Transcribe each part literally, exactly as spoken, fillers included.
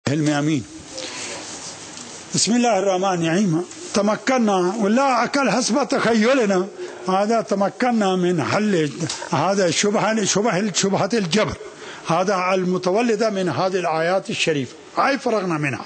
امين. بسم الله الرحمن الرحيم. تمكنا ولا أكل حسب تخيلنا هذا تمكنا من حل هذا شبهة شبهة شبهة الجبر هذا المتولدة من هذه الآيات الشريفة أي فرغنا منها،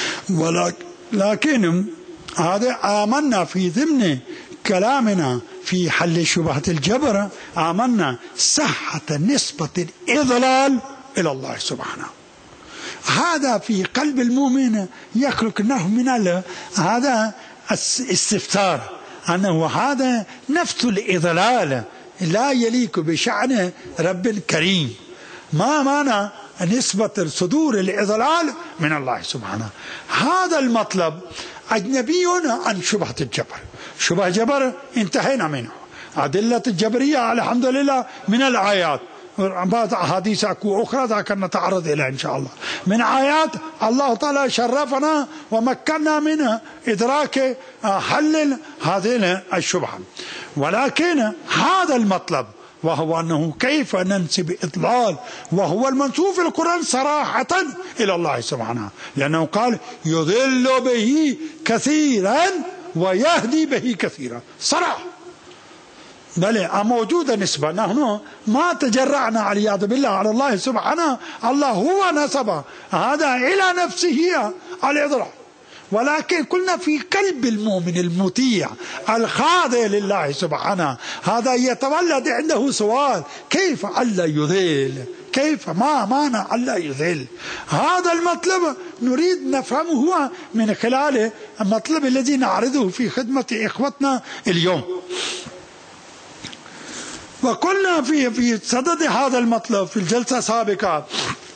ولكن هذا آمنا في ضمن كلامنا في حل شبهة الجبر آمنا صحة نسبة الإضلال إلى الله سبحانه. هذا في قلب المؤمن يخلق له من هذا استفسار أنه هذا نفس الإضلال لا يليق بشأن رب كريم. ما معنى نسبة صدور الإضلال من الله سبحانه؟ هذا المطلب أجنبي عن شبهة الجبر. شبهة الجبر انتهينا منه. أدلة الجبرية الحمد لله من الآيات، بعض أحاديث أخرى ذاك نتعرض إليها إن شاء الله. من آيات الله تعالى شرفنا ومكننا من إدراك حل هذه الشبهة، ولكن هذا المطلب وهو أنه كيف ننسب إضلال وهو المنسوب في القرآن صراحة إلى الله سبحانه، لأنه قال يضل به كثيرا ويهدي به كثيرا صراحة. بل موجودة نسبة، نحن ما تجرعنا والعياذ بالله على الله سبحانه، الله هو نسب هذا إلى نفسه الإضلال، ولكن قلنا في قلب المؤمن المطيع الخاضع لله سبحانه هذا يتولد عنده سؤال كيف ألا يذل، كيف ما معنى ألا يذل. هذا المطلب نريد نفهمه من خلال المطلب الذي نعرضه في خدمة إخوتنا اليوم. وقلنا في في صدد هذا المطلب في الجلسة السابقة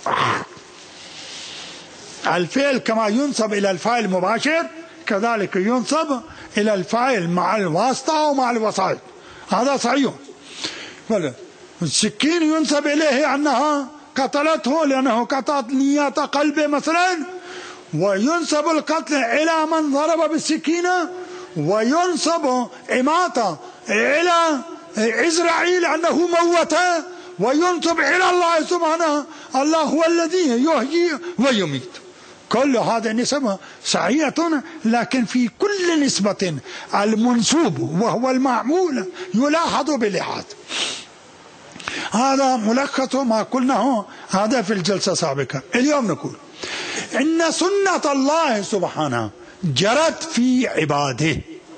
الفعل كما ينسب إلى الفاعل المباشر كذلك ينسب إلى الفاعل مع الواسطة ومع الوسائط، هذا صحيح. السكين ينسب إليه أنها قتلته لأنه قطعت نية قلبه مثلا، وينسب القتل إلى من ضرب بالسكينة، وينسب إماتة إلى إسرائيل أنه موته، وينسب إلى الله سبحانه الله هو الذي يحيي ويميت. كل هذا نسبة صحيحة، لكن في كل نسبة المنسوب وهو المعمول يلاحظ بلحاظ. هذا ملخص ما قلناه هذا في الجلسة السابقة. اليوم نقول إن سنة الله سبحانه جرت في عباده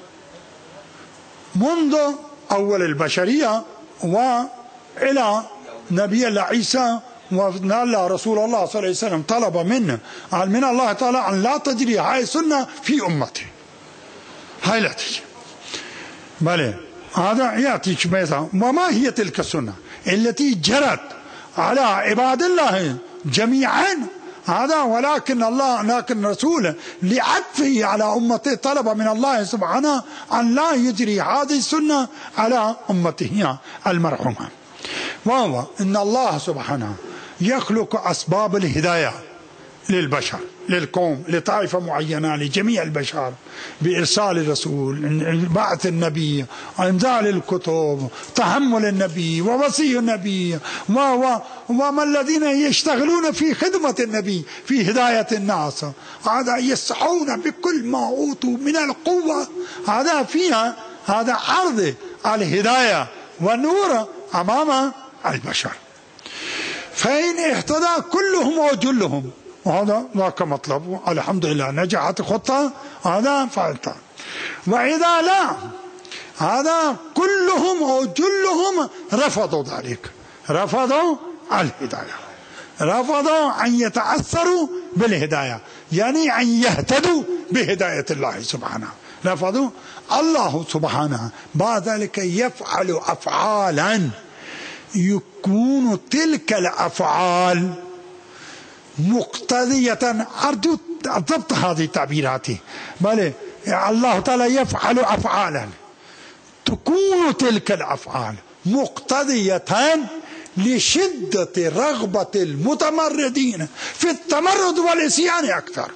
منذ أول البشرية وإلى نبي الله عيسى، ونال رسول الله صلى الله عليه وسلم طلب منه من الله تعالى أن لا تجري هاي السنة في أمته، هاي لا تجري. بل هذا يأتيك مثلا وما هي تلك السنة التي جرت على عباد الله جميعا هذا، ولكن الله لكن رسوله لعطفه على أمته طلب من الله سبحانه أن لا يجري هذه السنة على أمته المرحومة. وهو إن الله سبحانه يخلق أسباب الهداية للبشر للقوم لطائفة معينة لجميع البشر بإرسال الرسول، بعث النبي، إنزال الكتب، تحمل النبي ووصي النبي وما الذين يشتغلون في خدمة النبي في هداية الناس، هذا يسعون بكل ما أوتوا من القوة هذا فيها هذا عرض الهداية والنور أمام البشر. فإن اهتدى كلهم وجلهم، وهذا ذاك مطلب الحمد لله نجحت خطة هذا فعلتها. وإذا لا هذا كلهم وجلهم رفضوا ذلك، رفضوا الهداية، رفضوا أن يتأثروا بالهداية يعني أن يهتدوا بهداية الله سبحانه، رفضوا. الله سبحانه بعد ذلك يفعل أفعالا يكون تلك الأفعال مقتضية، أرجو ضبط هذه التعبيرات، بل الله تعالى يفعل أفعالا تكون تلك الأفعال مقتضية لشدة رغبة المتمردين في التمرد والعصيان أكثر.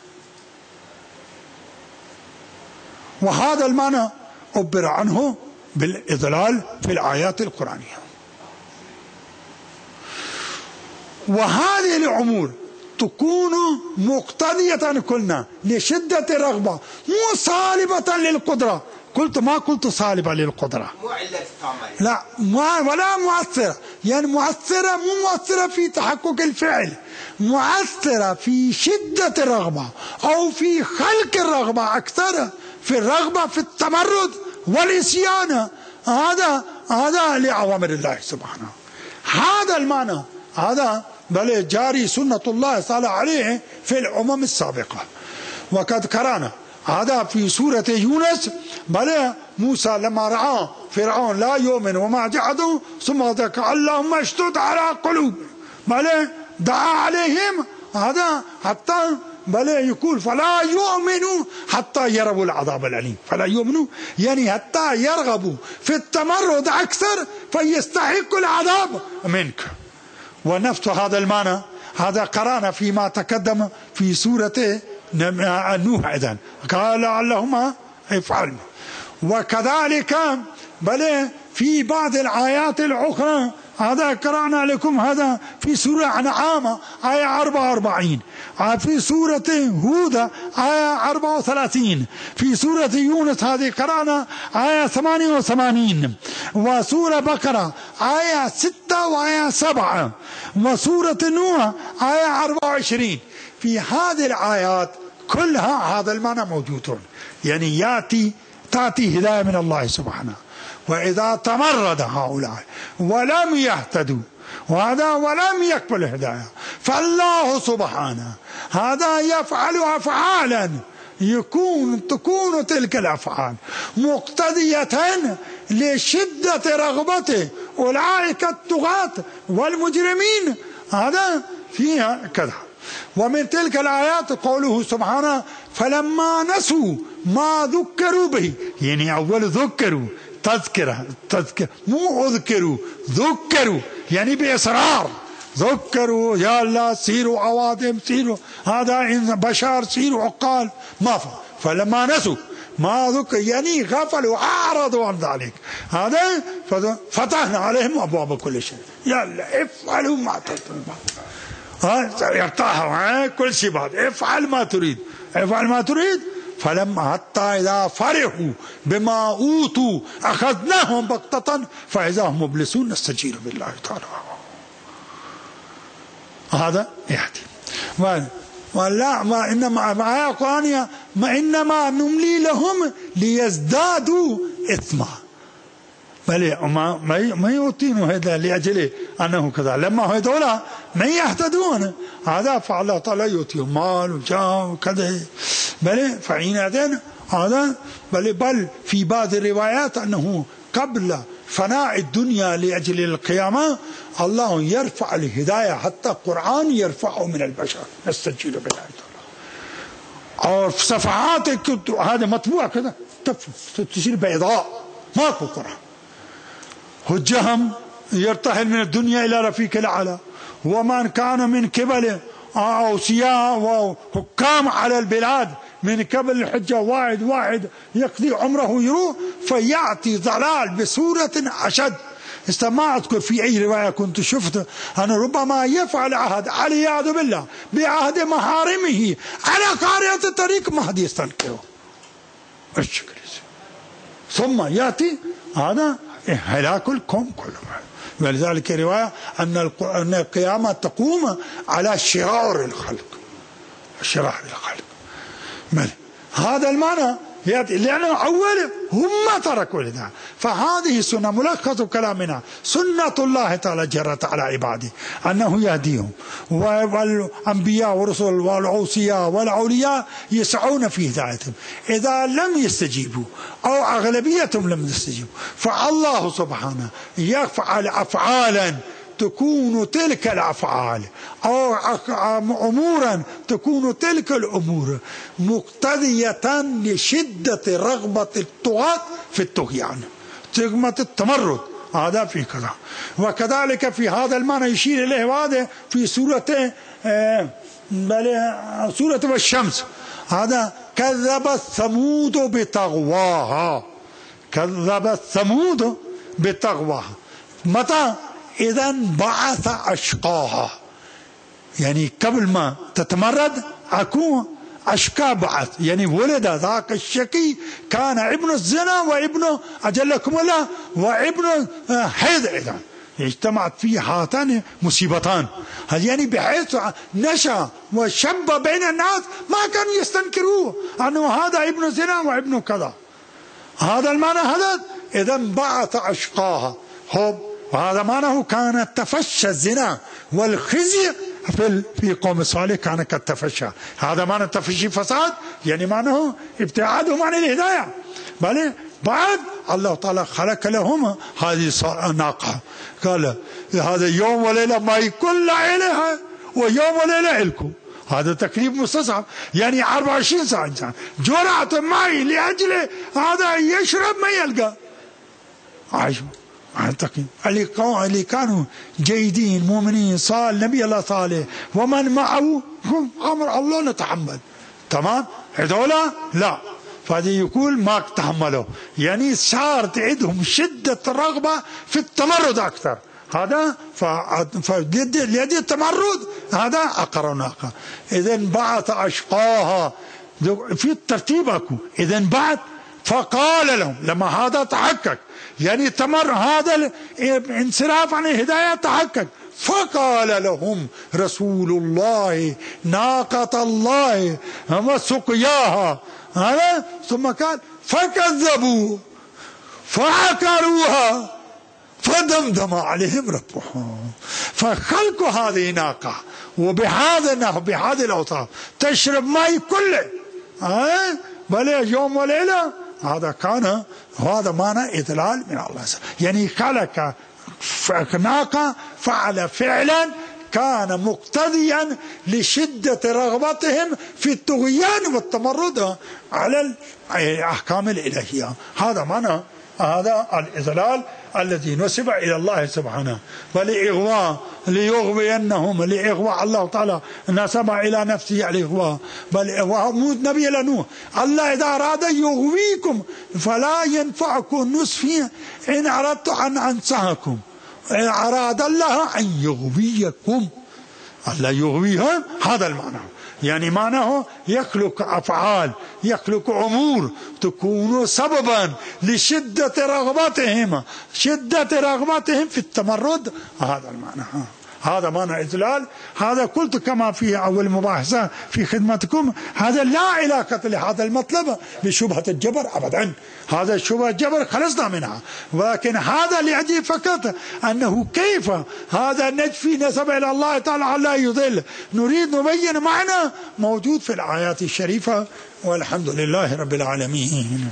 وهذا المعنى عبر عنه بالإضلال في الآيات القرآنية. وهذه الأمور تكون مقتضية قلنا لشدة الرغبة مو صالبة للقدرة. قلت ما قلت صالبة للقدرة، مو علة تعمل، لا ما ولا مؤثرة، يعني مؤثرة مو مؤثرة في تحقق الفعل، مؤثرة في شدة الرغبة أو في خلق الرغبة أكثر، في الرغبة في التمرد والعصيان. هذا هذا لأوامر الله سبحانه. هذا المعنى هذا بل جاري سنة الله تعالى عليه في الأمم السابقة. وقد قرأنا هذا في سورة يونس، بل موسى لما رأى فرعون لا يؤمن وما جحدوا ثم ذكر اللهم اشدد على قلوب، بل دعا عليهم هذا حتى بل يقول فلا يؤمنوا حتى يروا العذاب الأليم. فلا يؤمنوا يعني حتى يرغبوا في التمرد أكثر فيستحق العذاب منك. ونفس هذا المعنى هذا قرأنا فيما تقدم في سورة نوح إذن قال اللهم افعل. وكذلك بل في بعض الآيات الأخرى هذا قرأنا لكم هذا في سورة أنعام آية أربعة وأربعين، في سورة هود آية أربعة وثلاثين، في سورة يونس هذه قرأنا آية ثمانية وثمانين، وسورة بقرة آية ستة وآية سبعة، وسورة نوح آية أربعة وعشرين. في هذه الآيات كلها هذا المعنى موجود، يعني يأتي تأتي هداية من الله سبحانه. وإذا تمرد هؤلاء ولم يهتدوا وهذا ولم يقبل الهداية فالله سبحانه هذا يفعل أفعالا يكون تكون تلك الأفعال مقتضية لشدة رغبته أولئك الطغاة والمجرمين، هذا فيها كذا. ومن تلك الآيات قوله سبحانه فلما نسوا ما ذكروا به، يعني أول ذكروا تذكرة تذكر مو اذكروا ذكروا يعني بإصرار، ذكروا يا الله سيروا عوادم سيروا هذا إن بشر سيروا عقال ما ف... فلما نسوا ما ذكر يعني غفلوا أعرضوا عن ذلك، هذا فتحنا عليهم أبواب كل شيء، يلا افعلوا ما تريد، يرتاحوا كل شيء بعد افعل ما تريد افعل ما تريد. فلما حتى إذا فرحوا بما أوتوا أخذناهم بغتة فإذا هم مبلسون نستجير بالله تعالى. هذا يهدي. ولا ما إنما معايا قرآنية ما إنما نملي لهم ليزدادوا إثما، بل ما ما يعطينه هذا لأجل أنه كذا لما هذولا ما يهتدون هذا فالله تعالى يعطيهم مال وجاه وكذا، بل فحينئذ هذا بل بل في بعض الروايات أنه قبل فناء الدنيا لأجل القيامة الله يرفع الهداية حتى القرآن يرفعه من البشر نستجير بالله تعالى. أو في صفحات هذا مطبوع كذا تصير بيضاء ماكو قرآن. هجهم يرتحل من الدنيا إلى رفيق الأعلى، ومن كان من قبل أوصياء وحكام على البلاد من قبل الحجة واحد واحد يقضي عمره يروح فيأتي ضلال بصورة أشد. ما أذكر في أي رواية كنت شفت أن ربما يفعل عهد والعياذ بالله بعهد محارمه على قارئة الطريق ما حد يستنكره الشكل، ثم يأتي هذا هلاك القوم كلهم. ولذلك رواية أن القيامة تقوم على شرار الخلق، شرار الخلق. هذا المعنى لأنه أول هم تركوا لذا. فهذه سنة ملخص كلامنا سنة الله تعالى جرت على عباده أنه يهديهم، والأنبياء والرسل والأوصياء والأولياء يسعون في هدايتهم. إذا لم يستجيبوا أو أغلبيتهم لم يستجيبوا فالله سبحانه يفعل أفعالا تكون تلك الأفعال أو أمورا تكون تلك الأمور مقتضية لشدة رغبة الطغاة في الطغيان، رغبة التمرد، هذا في كذا. وكذلك في هذا المعنى يشير إليه هذا في سورة آه سورة والشمس، هذا كذبت ثمود بطغواها، كذبت ثمود بطغواها. متى؟ إذا بعث أشقاها، يعني قبل ما تتمرد أكو أشقى بعض، يعني ولد ذاك الشقي كان ابن الزنا وابن أجلكم الله وابن حيض أيضا، اجتمعت فيه هاتان مصيبتان، يعني بحيث نشأ وشب بين الناس ما كانوا يستنكروه أنه هذا ابن زنا وابن كذا، هذا المعنى هذا. إذا بعث أشقاها هو، وهذا معناه كانت تفشى الزنا والخزي في في قوم صالح، كان قد تفشى. هذا معنى تفشي فساد، يعني معناه ابتعادهم عن الهداية. بل بعد الله تعالى خلق لهم هذه الناقة، قال هذا يوم وليلة ما يكون لها ويوم وليلة لكم، هذا تكليف مستصعب، يعني أربعة وعشرين ساعة جرعة ماء لأجل هذا يشرب ما يلقى عايش. اللي كانوا جيدين مؤمنين صالح نبي الله صالح ومن معه هم أمر الله نتحمل، تمام. هذولا لا، فهذا يقول ما تحملوا، يعني صارت عندهم شدة الرغبة في التمرد أكثر. هذا فليد التمرد هذا أقرناقة. إذن بعث أشقاها في الترتيب أكو. إذن بعد فقال لهم لما هذا تحقق، يعني تمر هذا الانصراف عن الهداية تحقق، فقال لهم رسول الله ناقة الله وسقياها، هذا ثم قال فكذبوا فعقروها فدمدم عليهم ربهم. فخلق هذه ناقة وبهذا النحو بهذه الأوصاف تشرب ماء كله، ها بل يوم وليلة، هذا كان هذا معنى إذلال من الله، يعني خلق ناقة فعل فعلا كان مقتضيا لشدة رغبتهم في الطغيان والتمرد على الأحكام الإلهية. هذا معنى هذا الإذلال الذي نسب إلى الله سبحانه. ولإغواء ليغوينهم، لإغواء الله تعالى نسب إلى نفسه الإغواء، بل ومود نبي لنوح الله إذا أراد يغويكم فلا ينفعكم نصفي إن أردت أن أنصحكم، إن أراد الله أن يغويكم، الله يغويهم، هذا المعنى. يعني معناه يخلق أفعال، يخلق أمور تكون سببا لشدة رغبتهم، شدة رغبتهم في التمرد، هذا المعنى. هذا معنى إذلال. هذا قلت كما في أول مباحثة في خدمتكم، هذا لا علاقة لهذا المطلب بشبهة الجبر أبدا، هذا شبهة الجبر خلصنا منها، ولكن هذا لأجل فقط أنه كيف هذا نجفي نسب إلى الله تعالى لا يضل، نريد نبين معنى موجود في الآيات الشريفة. والحمد لله رب العالمين.